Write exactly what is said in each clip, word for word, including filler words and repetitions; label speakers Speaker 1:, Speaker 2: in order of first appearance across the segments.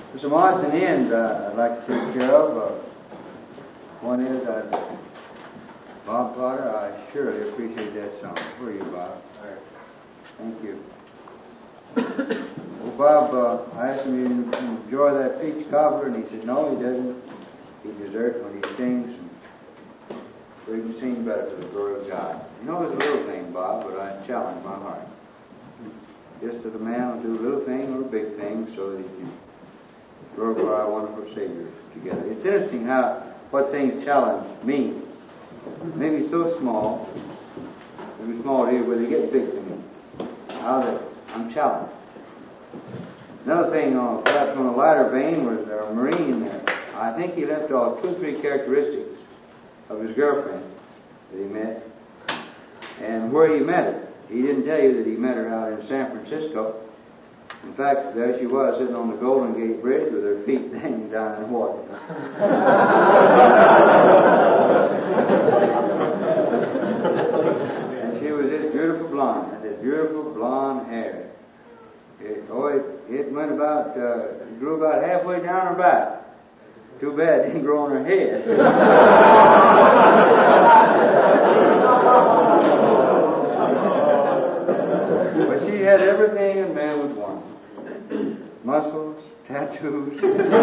Speaker 1: There's some odds and ends uh, I'd like to take care of. Uh, one is uh, Bob Potter. I surely appreciate that song. Where are you, Bob? Thank you. Well, Bob, uh, I asked him to enjoy that peach cobbler, and he said, no, he doesn't. He deserts when he sings, and so he can sing better for the glory of God. You know, it's a little thing, Bob, but I challenge my heart. Just that a man will do a little thing or a big thing so that he can glorify our wonderful Savior together. It's interesting how what things challenge me. Maybe so small, maybe small to you, but they get big to me. How that I'm challenged. Another thing, uh, perhaps on a lighter vein, was a Marine. Uh, I think he left off two or three characteristics of his girlfriend that he met, and where he met her. He didn't tell you that he met her out in San Francisco. In fact, there she was sitting on the Golden Gate Bridge with her feet hanging down in the water. And she was this beautiful blonde, had this beautiful blonde hair. It, oh, it, it went about, uh, it grew about halfway down her back. Too bad it didn't grow on her head. But she had everything a man would want. Muscles, tattoos.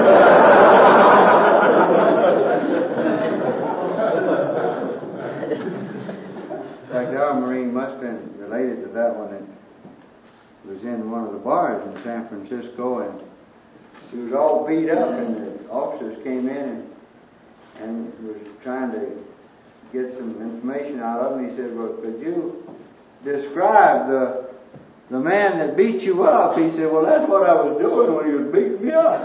Speaker 1: In fact, our Marine must have been related to that one that was in one of the bars in San Francisco, and she was all beat up, and the officers came in and, and was trying to get some information out of him. He said, well, could you describe the the man that beat you up? He said, well, that's what I was doing when he was beating me up.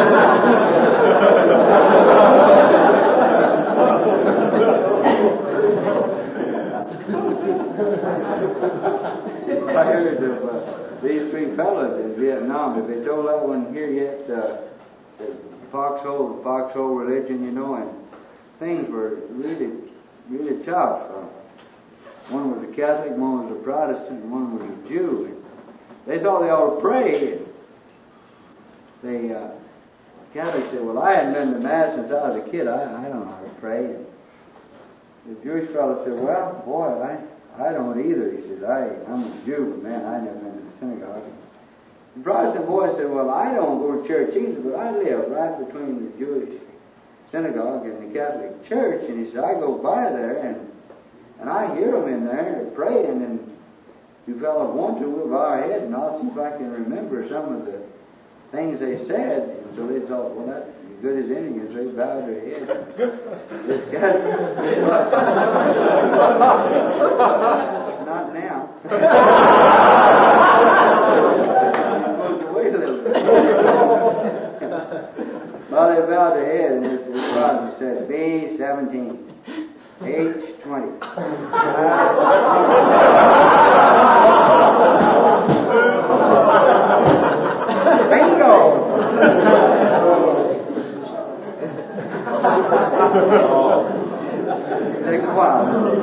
Speaker 1: I heard of uh, these three fellas in Vietnam. If they told that one here yet, uh, the foxhole, the foxhole religion, you know, and things were really, really tough. Uh, one was a Catholic, one was a Protestant, and one was a Jew. And they thought they ought to pray. And the uh, Catholic said, well, I hadn't been to Mass since I was a kid. I, I don't know how to pray. And the Jewish fellow said, well, boy, I... I don't either. He said, I, I'm a Jew, but man, I never been to the synagogue. The Protestant boy said, well, I don't go to church either, but I live right between the Jewish synagogue and the Catholic church. And he said, I go by there, and and I hear them in there praying, and you fellows want to, we'll bow our heads, and I'll see if I can remember some of the things they said. And so they thought, well, that's as good as any, and so they bowed their heads. Not now. Wait a little bit. Well, they bowed their head, and this prophet said, B seventeen, H twenty. Bingo! It takes a while.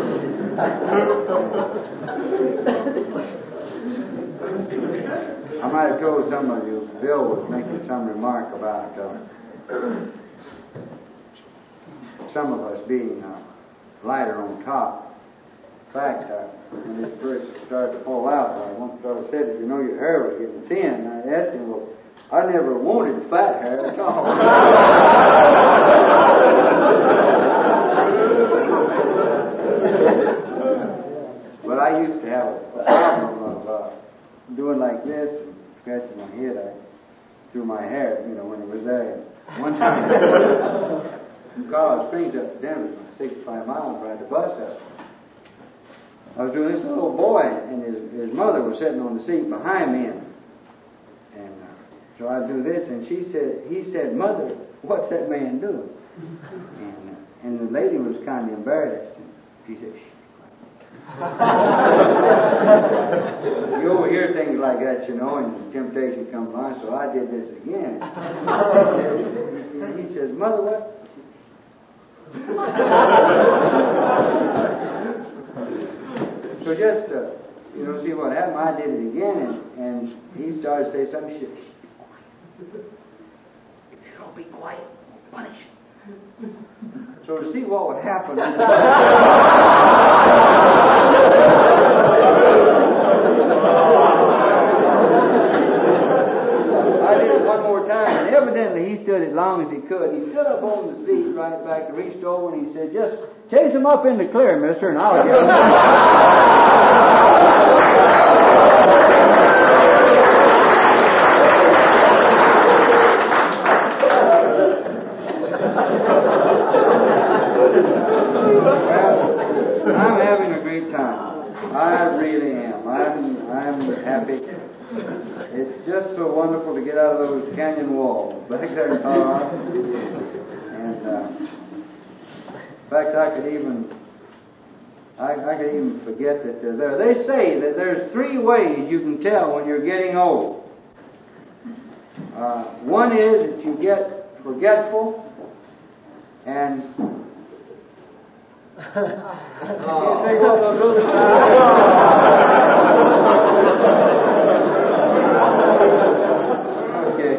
Speaker 1: I might have told some of you, Bill was making some remark about uh, some of us being uh, lighter on top. In fact, uh, when this first started to fall out, uh, one fellow said, if you know your hair was getting thin, I asked him, well, I never wanted fat hair at all. But I used to have a problem of uh, doing like this and scratching my head I, through my hair, you know, when it was there. One time, from Colorado Springs up to Denver, sixty-five miles, ride the bus up. I was doing this little boy, and his, his mother was sitting on the seat behind me, and, and uh, so I do this, and she said, he said, Mother, what's that man doing? And, uh, and the lady was kind of embarrassed, and she said, shh. You overhear things like that, you know, and temptation comes on, so I did this again. And he says, Mother, what? So just, uh, you know, see what happened. I did it again, and, and he started to say something. Shh. to see what would happen. I did it one more time, and evidently he stood as long as he could. He stood up on the seat right back, reached over, and he said, "Just chase him up in the clear, mister, and I'll get him." I'm having a great time. I really am. I'm, I'm happy. It's just so wonderful to get out of those canyon walls back there in Colorado. And uh, in fact, I could even, I, I could even forget that they're there. They say that there's three ways you can tell when you're getting old. Uh, one is that you get forgetful, and oh. Okay.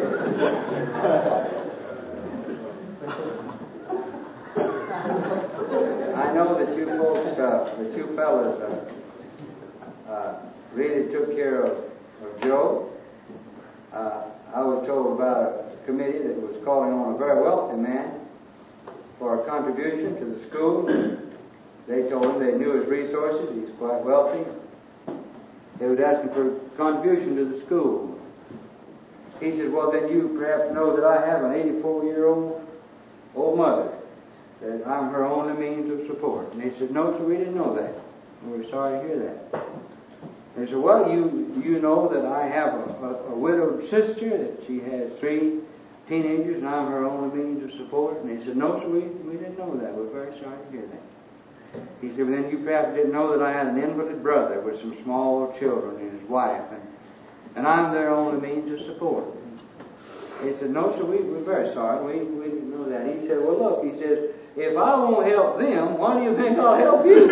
Speaker 1: I know that you folks, uh, that you fellas, uh, uh, really took care of, of Joe. Uh, I was told about a committee that was calling on a very wealthy man for a contribution to the school. They told him they knew his resources. He's quite wealthy. They would ask him for a contribution to the school. He said, "Well, then you perhaps know that I have an eighty-four-year-old old mother, that I'm her only means of support." And he said, "No, sir, we didn't know that. We were sorry to hear that." They said, "Well, you you know that I have a, a, a widowed sister, that she has three teenagers, and I'm her only means of support." And he said, "No, sir, we, we didn't know that. We're very sorry to hear that." He said, "Well, then you perhaps didn't know that I had an invalid brother with some small children and his wife, and, and I'm their only means of support." He said, "No, sir, we, we're very sorry. We, we didn't know that." He said, "Well, look," he says, "if I won't help them, why do you think I'll help you?"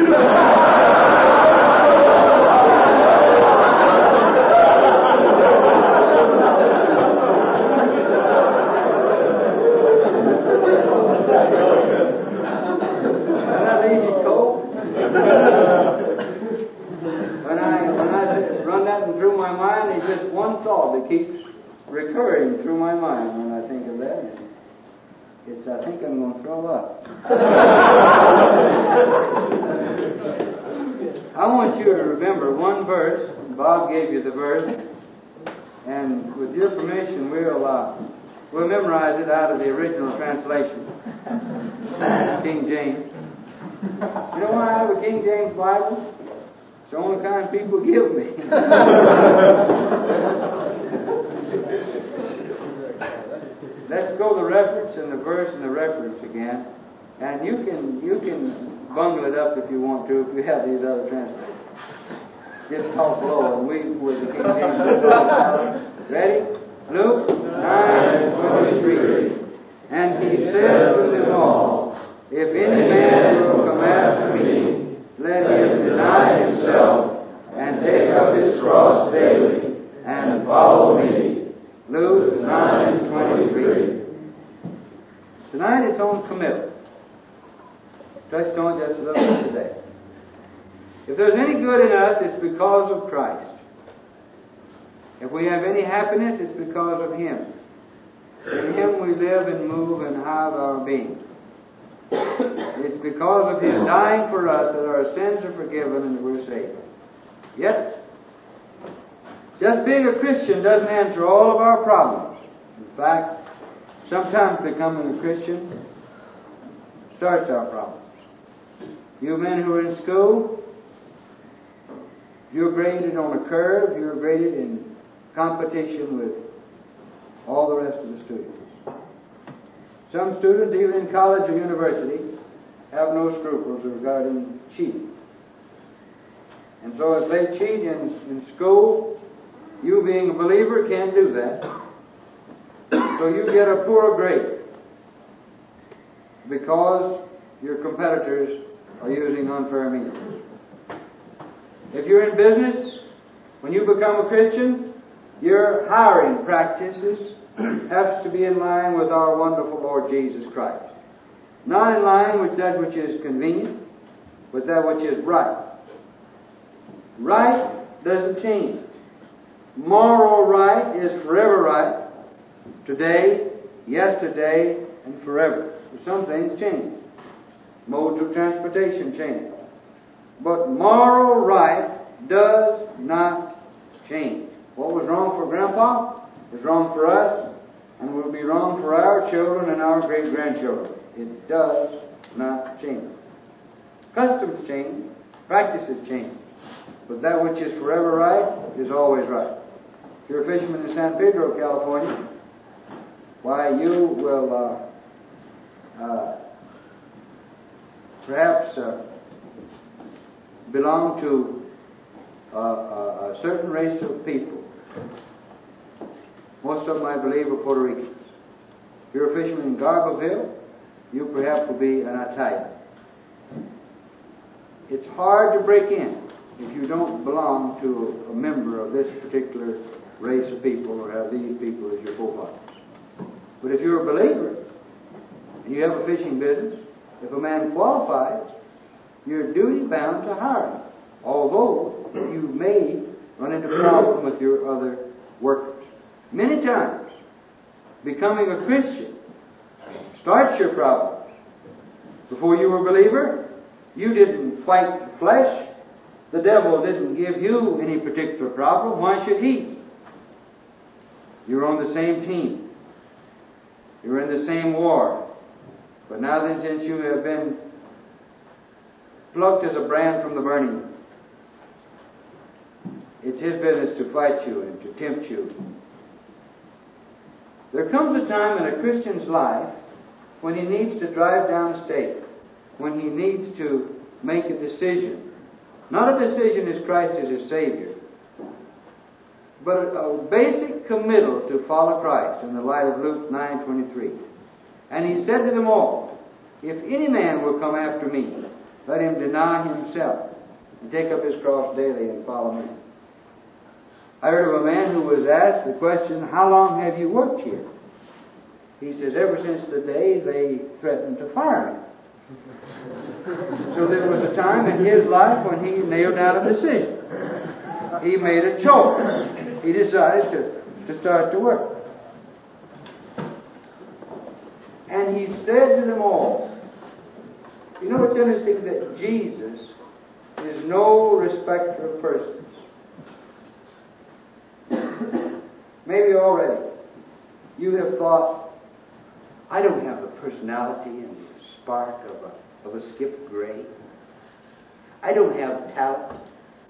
Speaker 1: When I when I run that through my mind, it's just one thought that keeps recurring through my mind when I think of that. It's I think I'm going to throw up. I want you to remember one verse. Bob gave you the verse, and with your permission, we'll uh, we'll memorize it out of the original translation, King James. You know why I have a King James Bible? It's the only kind people give me. Let's go the reference and the verse and the reference again. And you can you can bungle it up if you want to, if you have these other translations. Just talk low and we with the King James. Ready? Luke nine twenty-three. And he said to them all, "If any man will come after me, let him deny himself and take up his cross daily and follow me." Luke nine twenty-three. Tonight it's on commitment. Touched on it just a little bit today. If there's any good in us, it's because of Christ. If we have any happiness, it's because of Him. In Him we live and move and have our being. It's because of His dying for us that our sins are forgiven and that we're saved. Yet, just being a Christian doesn't answer all of our problems. In fact, sometimes becoming a Christian starts our problems. You men who are in school, you're graded on a curve, you're graded in competition with all the rest of the students. Some students, even in college or university, have no scruples regarding cheating. And so if they cheat in, in school, you being a believer can't do that. So you get a poor grade because your competitors are using unfair means. If you're in business, when you become a Christian, your hiring practices have to be in line with our wonderful Lord Jesus Christ. not in line with that which is convenient, but that which is right. Right doesn't change. Moral right is forever right. Today, yesterday, and forever. Some things change. Modes of transportation change. But moral right does not change. What was wrong for Grandpa is wrong for us, and will be wrong for our children and our great-grandchildren. It does not change. Customs change, practices change, but that which is forever right is always right. If you're a fisherman in San Pedro, California, why, you will uh, uh, perhaps uh, belong to uh, a, a certain race of people. Most of them, I believe, are Puerto Ricans. If you're a fisherman in Garberville, you perhaps will be an Italian. It's hard to break in if you don't belong to a member of this particular race of people or have these people as your forefathers. But if you're a believer and you have a fishing business, if a man qualifies, you're duty bound to hire him, although you may run into problem with your other workers. Many times, becoming a Christian starts your problems. Before you were a believer, you didn't fight the flesh. The devil didn't give you any particular problem. Why should he? You're on the same team. You're in the same war. But now then, since you have been plucked as a brand from the burning, it's his business to fight you and to tempt you. There comes a time in a Christian's life when he needs to drive down a stake, when he needs to make a decision. Not a decision as Christ is his Savior, but a, a basic committal to follow Christ in the light of Luke nine twenty-three. And he said to them all, if any man will come after me, let him deny himself and take up his cross daily and follow me. I heard of a man who was asked the question, how long have you worked here? He says, ever since the day they threatened to fire me. So there was a time in his life when he nailed down a decision. He made a choice. He decided to, to start to work. And he said to them all, you know, it's interesting that Jesus is no respecter of persons. Maybe already you have thought, I don't have the personality and the spark of a, of a Skip Gray. I don't have talent.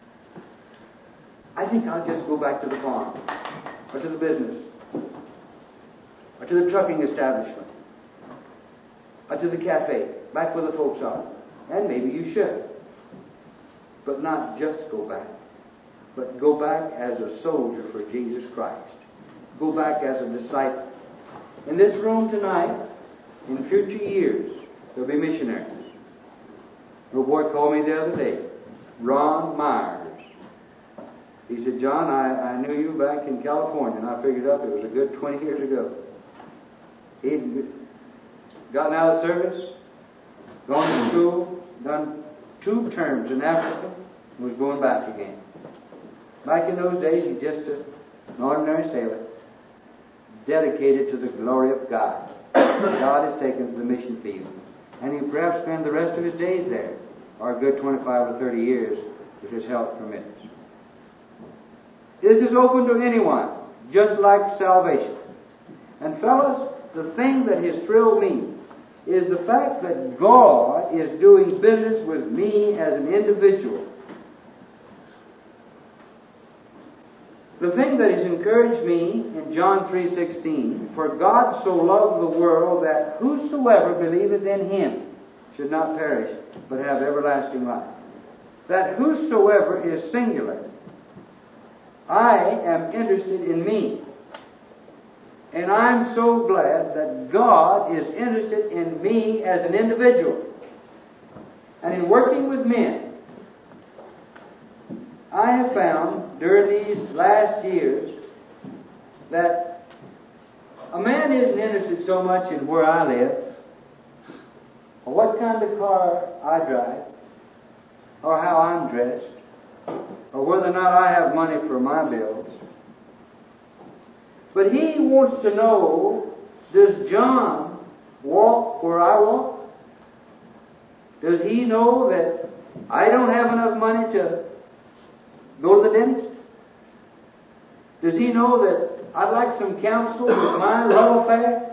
Speaker 1: I think I'll just go back to the farm, or to the business, or to the trucking establishment, or to the cafe, back where the folks are. And maybe you should. But not just go back, but go back as a soldier for Jesus Christ. Go back as a disciple. In this room tonight, in future years, there'll be missionaries. A boy called me the other day, Ron Myers. He said, John, I, I knew you back in California, and I figured up it was a good twenty years ago. He'd gotten out of service, gone to school, done two terms in Africa, and was going back again. Back in those days, he just an ordinary sailor, dedicated to the glory of God. God has taken to the mission field. And he'll perhaps spend the rest of his days there, or a good twenty-five or thirty years, if his health permits. This is open to anyone, just like salvation. And fellas, the thing that has thrilled me is the fact that God is doing business with me as an individual. The thing that has encouraged me in John three sixteen, for God so loved the world that whosoever believeth in him should not perish, but have everlasting life. That whosoever is singular. I am interested in me. And I'm so glad that God is interested in me as an individual. And in working with men, I have found during these last years that a man isn't interested so much in where I live. or what kind of car I drive, or how I'm dressed, or whether or not I have money for my bills. But he wants to know, does John walk where I walk? Does he know that I don't have enough money to go to the dentist? Does he know that I'd like some counsel with my love affair?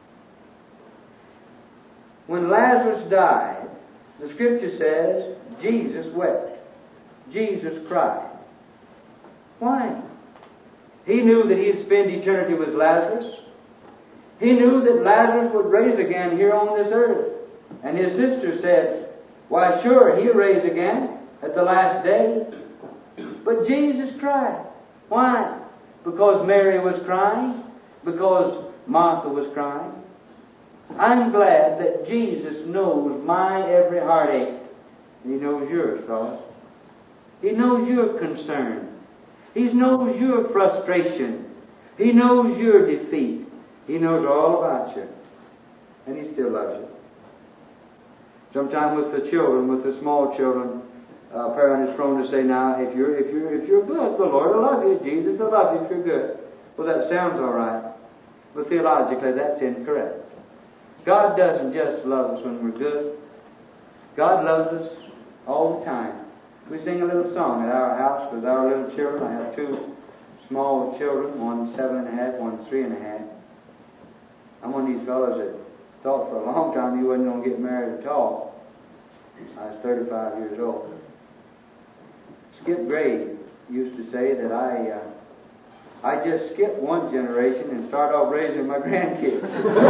Speaker 1: When Lazarus died, the Scripture says, Jesus wept. Jesus cried. Why? He knew that he'd spend eternity with Lazarus. He knew that Lazarus would rise again here on this earth. And his sister said, why, sure, he'll rise again at the last day. But Jesus cried. Why? Because Mary was crying? Because Martha was crying? I'm glad that Jesus knows my every heartache. He knows yours, fellas. He knows your concern. He knows your frustration. He knows your defeat. He knows all about you. And He still loves you. Sometimes with the children, with the small children, a parent is prone to say, now, if you're, if you're, if you're good, the Lord will love you. Jesus will love you if you're good. Well, that sounds all right. But theologically, that's incorrect. God doesn't just love us when we're good. God loves us all the time. We sing a little song at our house with our little children. I have two small children, one seven and a half, one three and a half. I'm one of these fellows that thought for a long time he wasn't going to get married at all. I was thirty-five years old. Skip Gray used to say that I uh, I just skip one generation and start off raising my grandkids.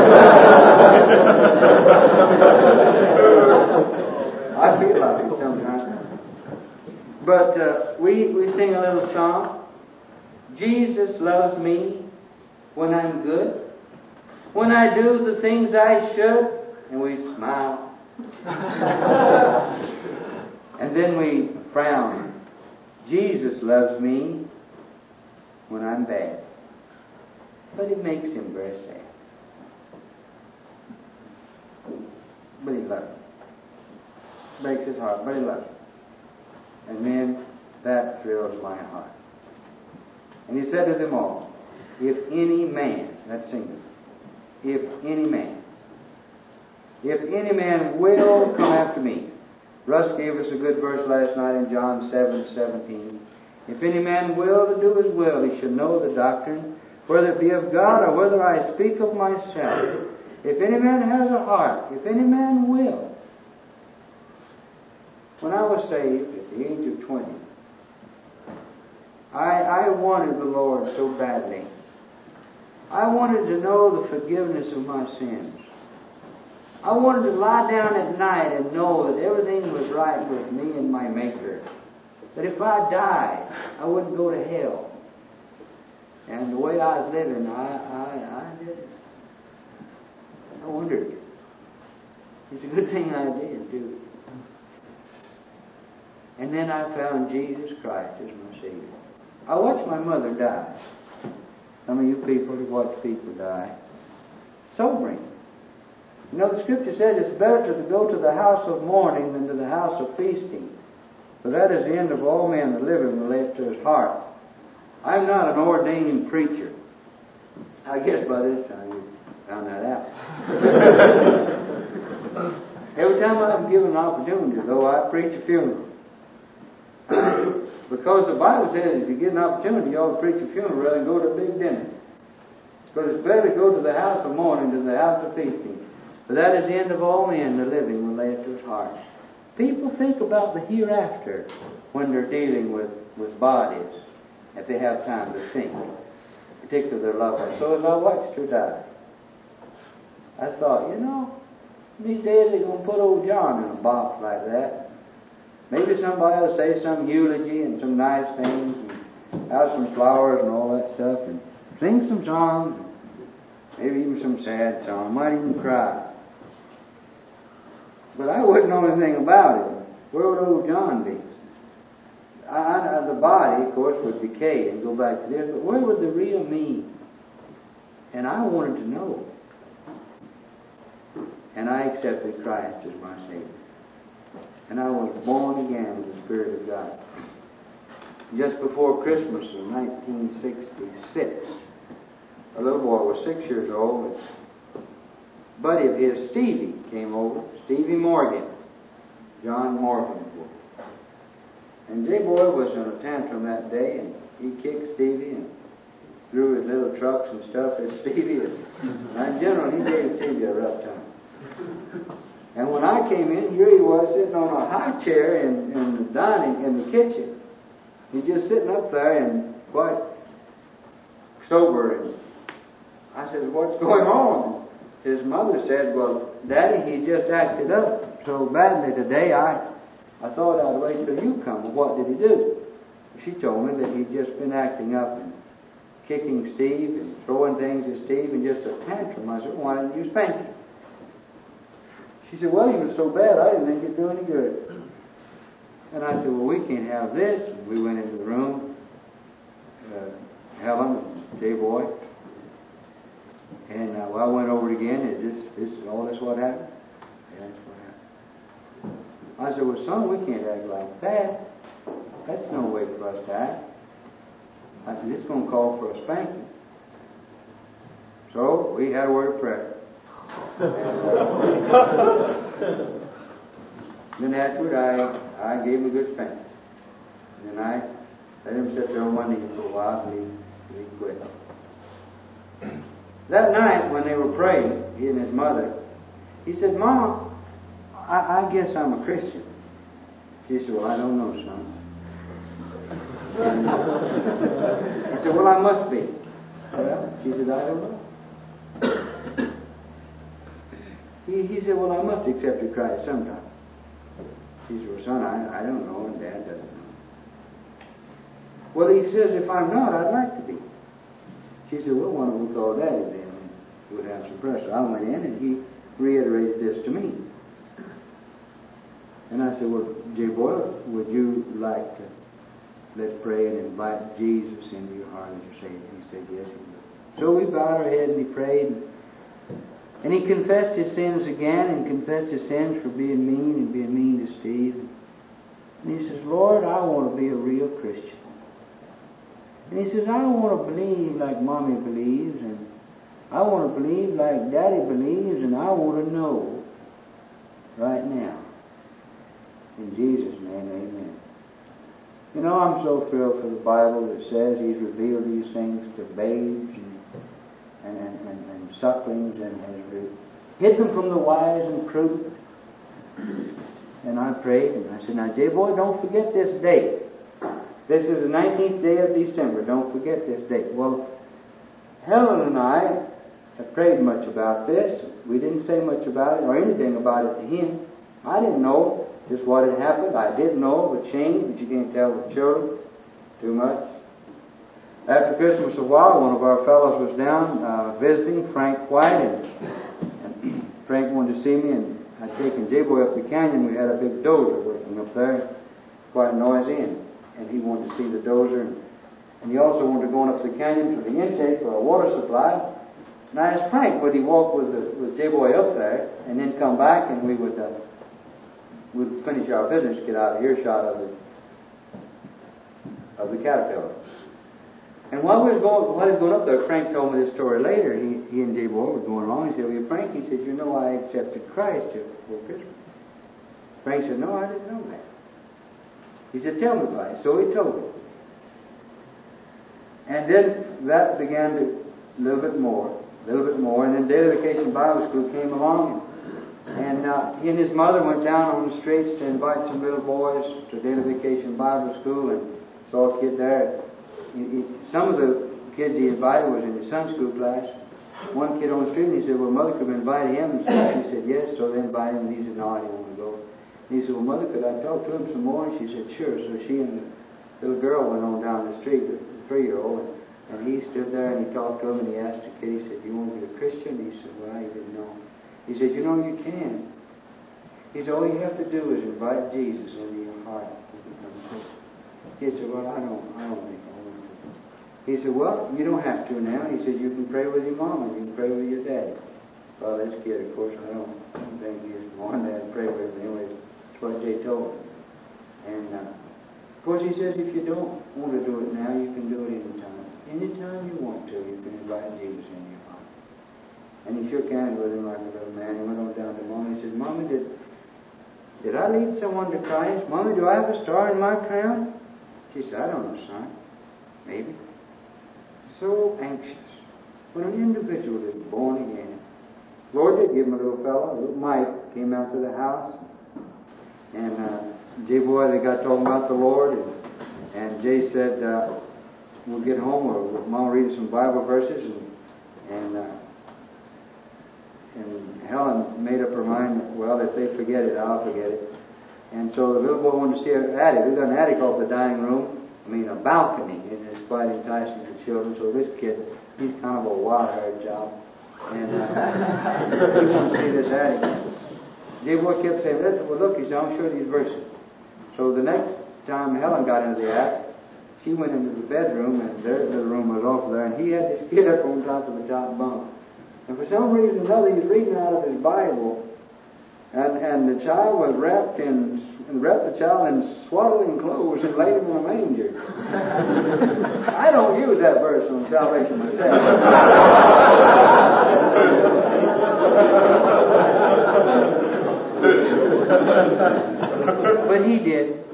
Speaker 1: I feel like it sometimes. But uh, we, we sing a little song. Jesus loves me when I'm good, when I do the things I should, and we smile. And then we frown. Jesus loves me when I'm bad. But it makes him very sad. But he loves me. Breaks his heart, but he loves me. And men, that thrills my heart. And he said to them all, if any man, that's singular, if any man, if any man will come after me. Russ gave us a good verse last night in John seven seventeen. If any man will to do his will, he should know the doctrine, whether it be of God or whether I speak of myself. If any man has a heart, if any man will. When I was saved at the age of twenty, I, I wanted the Lord so badly. I wanted to know the forgiveness of my sins. I wanted to lie down at night and know that everything was right with me and my Maker. That if I died, I wouldn't go to hell. And the way I was living, I, I, I did it. I wondered. It's a good thing I did, too. And then I found Jesus Christ as my Savior. I watched my mother die. Some of you people who watch people die. Sobering. You know, the Scripture says it's better to go to the house of mourning than to the house of feasting. For that is the end of all men that live and relate to his heart. I'm not an ordained preacher. I guess by this time you found that out. Every time I'm given an opportunity, though, I preach a funeral. Because the Bible says if you get an opportunity, you ought to preach a funeral rather than go to a big dinner. But it's better to go to the house of mourning than to the house of feasting. For that is the end of all men, the living will lay it to his heart. People think about the hereafter when they're dealing with, with bodies, if they have time to think, particularly their loved ones. So as I watched her die, I thought, you know, these days they're going to put old John in a box like that. Maybe somebody will say some eulogy and some nice things, and have some flowers and all that stuff, and sing some songs, maybe even some sad song, might even cry. But I wouldn't know anything about it. Where would old John be? I, I, the body, of course, would decay and go back to this, but where would the real me? And I wanted to know. And and I accepted Christ as my Savior. And I was born again with the Spirit of God. Just before Christmas of nineteen sixty-six, a little boy was six years old. A buddy of his, Stevie, came over. Stevie Morgan, John Morgan. And J-Boy was in a tantrum that day, and he kicked Stevie and threw his little trucks and stuff at Stevie. And in general, he gave Stevie a rough time. And when I came in, here he was sitting on a high chair in, in the dining, in the kitchen. He's just sitting up there and quite sober. And I said, "What's going on?" His mother said, "Well, Daddy, he just acted up so badly today, I I thought I'd wait till you come. Well, what did he do?" She told me that he'd just been acting up and kicking Steve and throwing things at Steve and just a tantrum. I said, "Why didn't you spank him?" She said, "Well, he was so bad, I didn't think it'd do any good." And I said, "Well, we can't have this." And we went into the room, uh, Helen and J-Boy. And uh, well, I went over it again. Is this, this, all this what happened? Yeah, that's what happened. I said, "Well, son, we can't act like that. That's no way for us to act." I said, "It's going to call for a spanking." So we had a word of prayer. And, uh, then afterward, I I gave him a good spanking. And then I let him sit there on one knee for a while, and he, he quit. That night, when they were praying, he and his mother, he said, "Mom, I, I guess I'm a Christian." She said, "Well, I don't know, son." And he said, "Well, I must be." Well, she said, "I don't know." He, he said, "Well, I must accept Christ sometime." She said, "Well, son, I, I don't know, and Dad doesn't know." Well, he says, "If I'm not, I'd like to be." She said, "Well, why don't we call Daddy then?" And he would answer prayer. So I went in, and he reiterated this to me. And I said, "Well, J-Boy, would you like to let's pray and invite Jesus into your heart as your Savior?" He said, "Yes, he would." So we bowed our head and he prayed. And he confessed his sins again and confessed his sins for being mean and being mean to Steve. And he says, "Lord, I want to be a real Christian." And he says, "I want to believe like Mommy believes, and I want to believe like Daddy believes, and I want to know right now. In Jesus' name, amen." You know, I'm so thrilled for the Bible that says He's revealed these things to babes and and, and, and, and sucklings, and has hid them from the wise and prudent. And I prayed, and I said, "Now, J-Boy, don't forget this date. This is the nineteenth day of December. Don't forget this date." Well, Helen and I have prayed much about this. We didn't say much about it or anything about it to him. I didn't know just what had happened. I did know of a change, but you can't tell with children too much. After Christmas a while, one of our fellows was down uh, visiting, Frank White, and, and Frank wanted to see me, and I'd taken J-Boy up the canyon. We had a big dozer working up there, quite noisy, and, and he wanted to see the dozer, and, and he also wanted to go up the canyon for the intake for a water supply. And I asked Frank, would he walk with, the, with J-Boy up there, and then come back, and we would uh, we'd finish our business, get out of earshot of the of the caterpillar. And while we were going, while he was going up there, Frank told me this story later. He, he and J-Boy were going along. He said, "Well, Frank," he said, "you know I accepted Christ just before Christmas." Frank said, "No, I didn't know that." He said, "Tell me about it." So he told me. And then that began to a little bit more, a little bit more. And then Daily Vacation Bible School came along, and, and uh, he and his mother went down on the streets to invite some little boys to Daily Vacation Bible School, and saw a kid there. He, he, some of the kids he invited was in his Sunday school class. One kid on the street, and he said, "Well, Mother, could we invite him?" And so she said, "Yes." So they invited him, and he said, "No, I didn't want to go." And he said, "Well, Mother, could I talk to him some more?" And she said, "Sure." So she and the little girl went on down the street, the three-year-old, and, and he stood there and he talked to him, and he asked the kid, he said, "You want to be a Christian?" And he said, "Well, he didn't know." He said, "You know, you can." He said, "All you have to do is invite Jesus into your heart." He said, "Well, I don't, I don't think I want to." He said, "Well, you don't have to now." He said, "You can pray with your mom and you can pray with your daddy." Well, this kid, of course, I don't, I don't think he's wanting to pray with me. Anyway, that's what Jay told him. And, uh, of course, he says if you don't want to do it now, you can do it anytime. Anytime you want to, you can invite Jesus in your heart. And he shook hands with him like a little man. He went on down to Mommy. He said, Mommy, did, did I lead someone to Christ? Mommy, do I have a star in my crown? She said, I don't know, son. Maybe. So anxious. When an individual is born again, Lord did give him a little fellow, a little Mike, came out to the house. And uh, Jay boy, they got talking about the Lord. And, and Jay said, uh, we'll get home, or Mom will read some Bible verses. And, and, uh, and Helen made up her mind that, well, if they forget it, I'll forget it. And so the little boy wanted to see an attic. We've got an attic off the dining room. I mean, a balcony. And it's quite enticing to children. So this kid, he's kind of a wild-haired job. And uh, he wanted to see this attic. Jay boy kept saying, well, look, he said, I'll show you these verses. So the next time Helen got into the attic, she went into the bedroom, and their little room was off there, and he had this kid up on top of the top bunk. And for some reason or another, he's reading out of his Bible, and, and the child was wrapped in, and wrapped the child in swaddling clothes and laid him in a manger. I don't use that verse on salvation myself. But he did.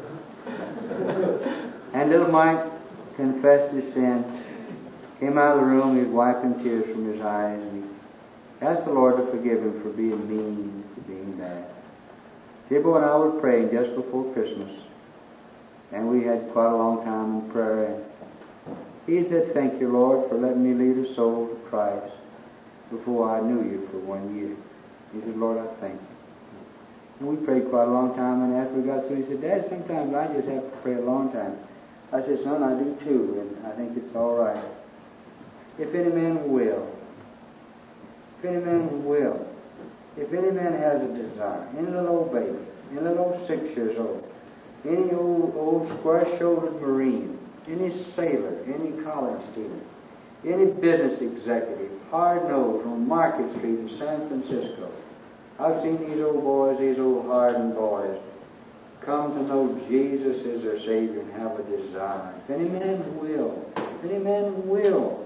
Speaker 1: And little Mike confessed his sin, came out of the room, he was wiping tears from his eyes, and he asked the Lord to forgive him for being mean, for being bad. Jibbo and I were praying just before Christmas, and we had quite a long time in prayer. And he said, thank you, Lord, for letting me lead a soul to Christ before I knew you for one year. He said, Lord, I thank you. And we prayed quite a long time, and after we got through, he said, Dad, sometimes I just have to pray a long time. I said, son, I do too, and I think it's all right. If any man will, if any man will, if any man has a desire, any little old baby, any little old six years old, any old, old square-shouldered Marine, any sailor, any college student, any business executive, hard-nosed on Market Street in San Francisco, I've seen these old boys, these old hardened boys, come to know Jesus as their Savior and have a desire. If any man will, if any man will,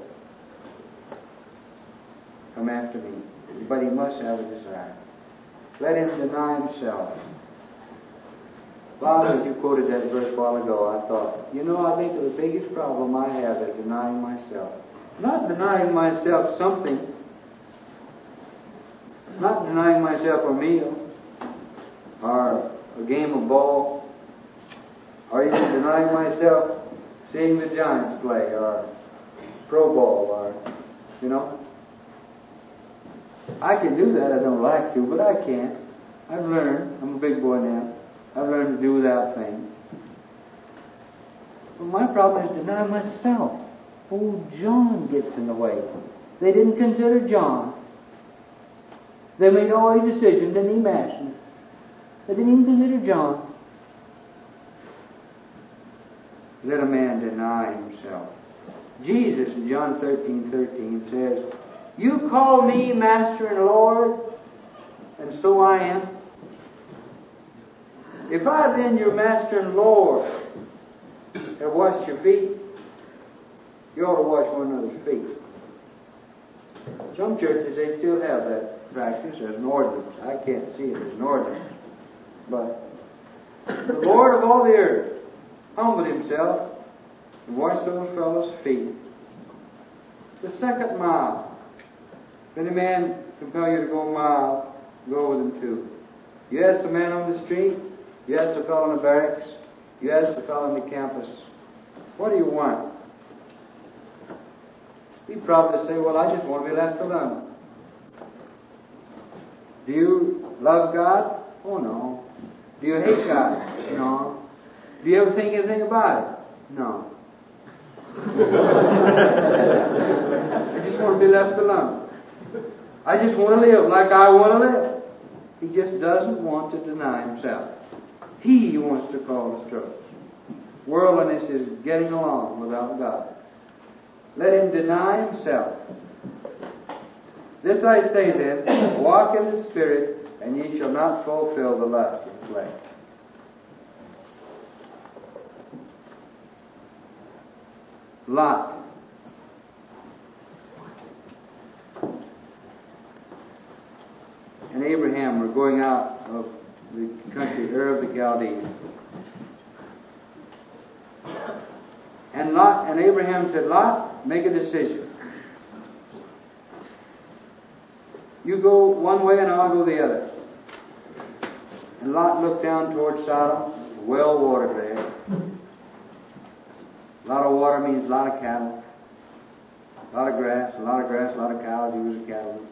Speaker 1: come after me. But he must have a desire. Let him deny himself. Father, as you quoted that verse a while ago, I thought, you know, I think the biggest problem I have is denying myself. Not denying myself something. Not denying myself a meal, or a game of ball, or even denying myself seeing the Giants play, or pro ball, or, you know. I can do that. I don't like to, but I can't. I've learned. I'm a big boy now. I've learned to do without things. But my problem is deny myself. Oh, John gets in the way. They didn't consider John. They made all his decisions and he mastered. They didn't even consider John. Let a man deny himself. Jesus in John thirteen thirteen says, you call me Master and Lord, and so I am. If I then, your Master and Lord, have washed your feet, you ought to wash one another's feet. Some churches, they still have that practice as an ordinance. I can't see it as an ordinance. But the Lord of all the earth humbled himself and washed those fellows' feet. The second mile. If any man compel you to go a mile, go with him too. You ask the man on the street, you ask the fellow in the barracks, you ask the fellow on the campus, what do you want? He'd probably say, well, I just want to be left alone. Do you love God? Oh, no. Do you hate God? No. Do you ever think anything about it? No. I just want to be left alone. I just want to live like I want to live. He just doesn't want to deny himself. He wants to cause trouble. Worldliness is getting along without God. Let him deny himself. This I say then, walk in the Spirit, and ye shall not fulfill the lust of the flesh. Lot. And Abraham were going out of the country Ur of the Chaldees. And Lot and Abraham said, Lot, make a decision. You go one way and I'll go the other. And Lot looked down towards Sodom, well watered there. A lot of water means a lot of cattle, a lot of grass, a lot of grass, a lot of cows. He was a cattleman.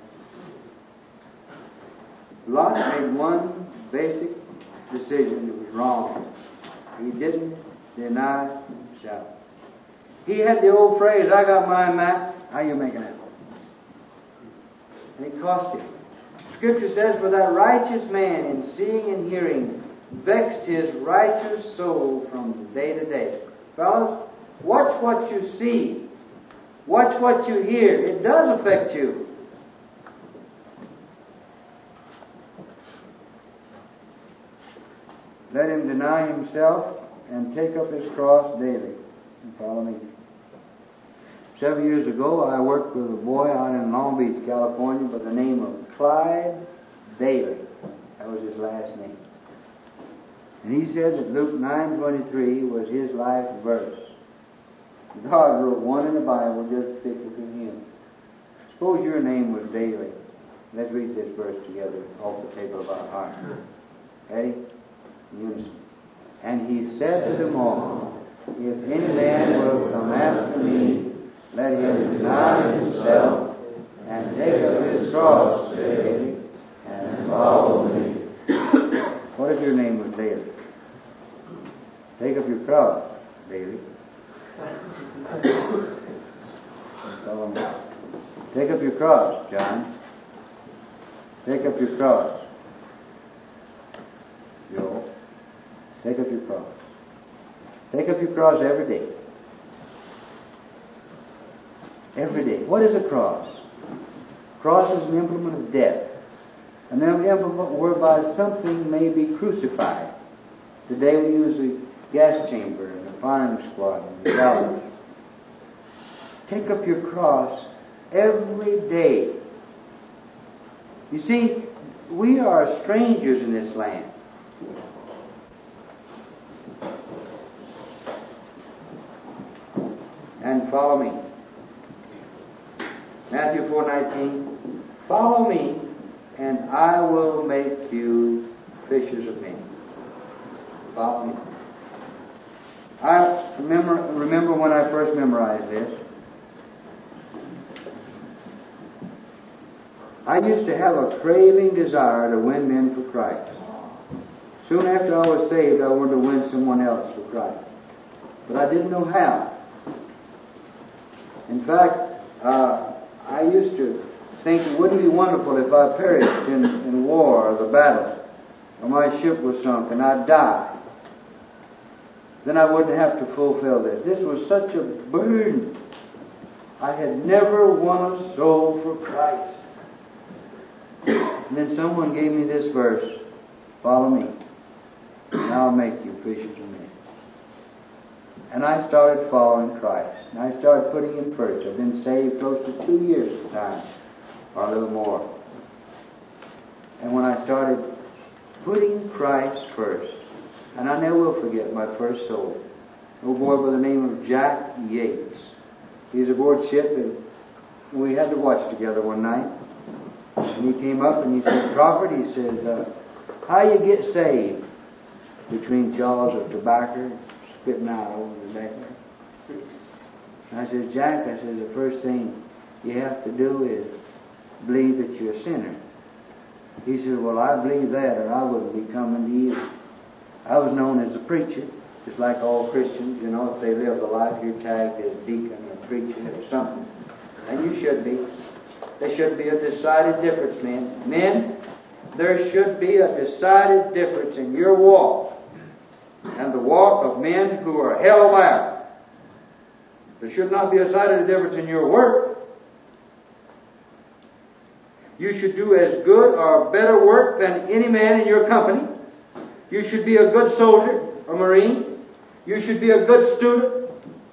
Speaker 1: Lot made one basic decision that was wrong. He didn't deny himself. He had the old phrase, I got mine, Matt. How you making it? And it cost him. Scripture says, for that righteous man in seeing and hearing vexed his righteous soul from day to day. Fellas, watch what you see. Watch what you hear. It does affect you. Let him deny himself and take up his cross daily and follow me. Several years ago, I worked with a boy out in Long Beach, California, by the name of Clyde Bailey. That was his last name. And he said that Luke nine twenty-three was his life verse. God wrote one in the Bible just to stick with him. Suppose your name was Bailey. Let's read this verse together off the table of our heart. Ready? Unison. And he said to them all, if any man will come after me, let him deny himself and take up his cross daily and follow me. What if your name was Bailey? Take up your cross, Bailey. Follow me. Take up your cross, John. Take up your cross, Joe. Take up your cross. Take up your cross every day. Every day. What is a cross? Cross is an implement of death. An implement whereby something may be crucified. Today we use the gas chamber and the firing squad and the gallows. Take up your cross every day. You see, we are strangers in this land. And follow me. Matthew four nineteen. Follow me, and I will make you fishers of men. Follow me. I remember remember when I first memorized this. I used to have a craving desire to win men for Christ. Soon after I was saved, I wanted to win someone else for Christ. But I didn't know how. In fact, uh, I used to think it wouldn't be wonderful if I perished in, in war or the battle, or my ship was sunk and I'd die. Then I wouldn't have to fulfill this. This was such a burden. I had never won a soul for Christ. And then someone gave me this verse, follow me, and I'll make you fishers of men. And I started following Christ. And I started putting Him first. I've been saved close to two years at a time, or a little more. And when I started putting Christ first, and I never will forget my first soul, a little boy by the name of Jack Yates. He was aboard ship, and we had to watch together one night. And he came up and he said, Crawford, he said, uh, how you get saved? Between jaws of tobacco, spitting out over the deck. And I said, Jack, I said, the first thing you have to do is believe that you're a sinner. He said, well, I believe that or I wouldn't be coming to you. I was known as a preacher, just like all Christians. You know, if they live the life, you're tagged as deacon or preacher or something. And you should be. There should be a decided difference, men. Men, there should be a decided difference in your walk and the walk of men who are hell-bound. There should not be a decided difference in your work. You should do as good or better work than any man in your company. You should be a good soldier or Marine. You should be a good student.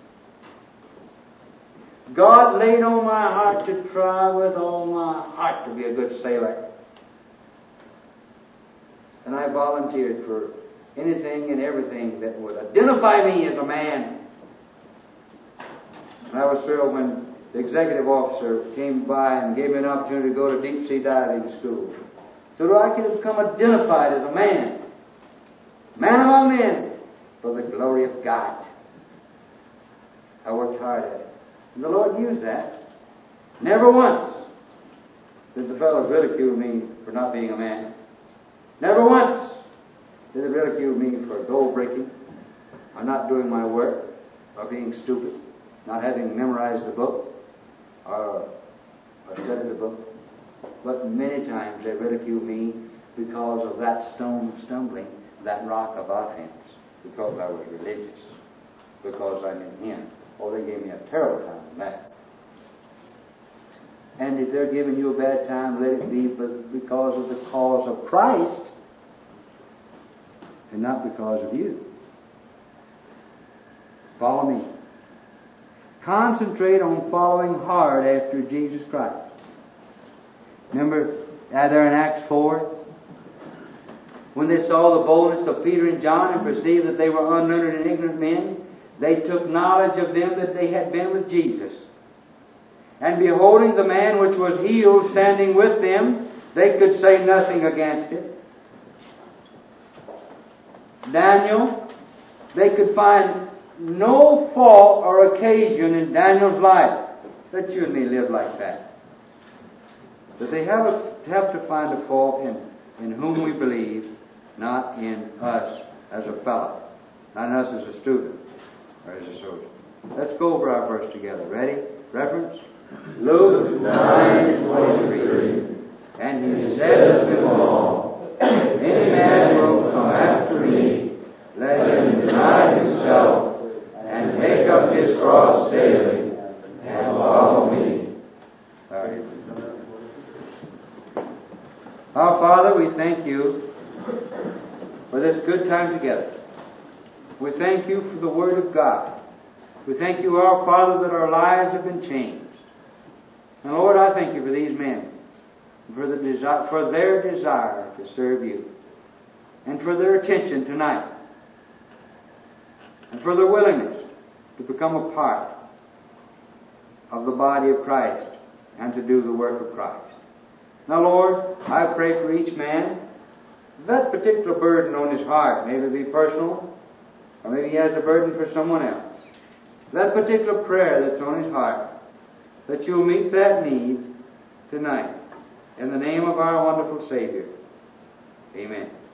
Speaker 1: God laid on my heart to try with all my heart to be a good sailor. And I volunteered for anything and everything that would identify me as a man. And I was thrilled when the executive officer came by and gave me an opportunity to go to deep sea diving school, so that I could become identified as a man. Man among men, for the glory of God. I worked hard at it. And the Lord used that. Never once did the fellows ridicule me for not being a man. Never once did they ridicule me for gold breaking, or not doing my work, or being stupid, not having memorized the book, or, or studied the book. But many times they ridiculed me because of that stone of stumbling, that rock of offense, because I was religious, because I knew Him. Oh, they gave me a terrible time in that. And if they're giving you a bad time, let it be but because of the cause of Christ, and not because of you. Follow me. Concentrate on following hard after Jesus Christ. Remember uh, there in Acts four, when they saw the boldness of Peter and John and perceived that they were unlearned and ignorant men, they took knowledge of them that they had been with Jesus. And beholding the man which was healed standing with them, they could say nothing against it. Daniel, they could find no fault or occasion in Daniel's life. Let you and me live like that. But they have, a, have to find a fault in, in whom we believe, not in us as a fellow, not in us as a student or as a soldier. Let's go over our verse together. Ready? Reference? Luke nine twenty-three. And He said to them all, any man will come after me, let him deny himself, and take up his cross daily, and follow me. Right. Our Father, we thank You for this good time together. We thank You for the Word of God. We thank You, our Father, that our lives have been changed. And Lord, I thank You for these men, for the desire, for their desire to serve You, and for their attention tonight, and for their willingness to become a part of the body of Christ and to do the work of Christ. Now, Lord, I pray for each man, that particular burden on his heart, maybe it be personal, or maybe he has a burden for someone else. That particular prayer that's on his heart, that You'll meet that need tonight. In the name of our wonderful Savior. Amen.